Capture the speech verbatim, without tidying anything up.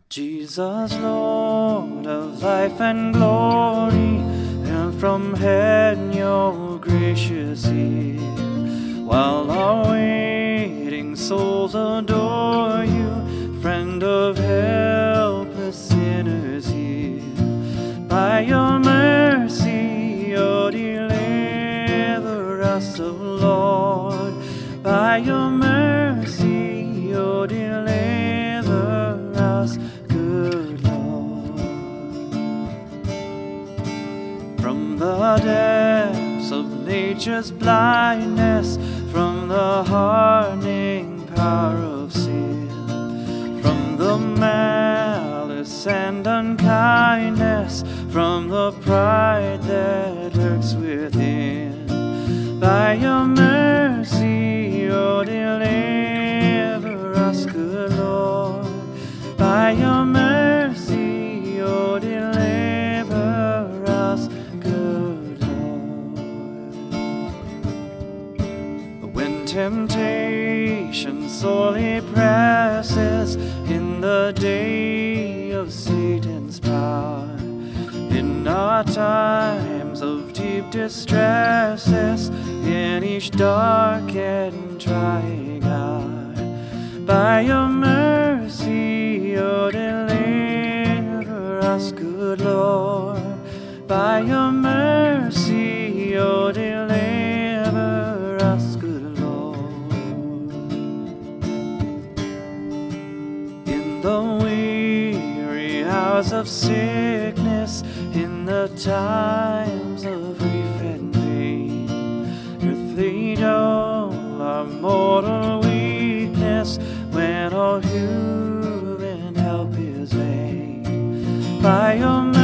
Jesus, Lord of life and glory, and from heaven your gracious ear, while our waiting souls adore you, friend of helpless sinners here. By your mercy, oh, deliver us, O Lord. By your mercy, oh, deliver us, good Lord. From the depths of nature's blindness, from the hardening power of sin, from the malice and unkindness, from the pride that lurks within. By your mercy, oh, deliver us, good Lord. By your mercy, oh, deliver us, good Lord. When temptation sorely presses in the day of Satan's power, in our times of deep distresses, in each dark and trying hour, by your mercy, oh, deliver us, good Lord. By your mercy, oh, deliver us, good Lord. In the weary hours of sickness, in the times of grief and pain, earthly dull our mortal weakness, when all human help is vain. By your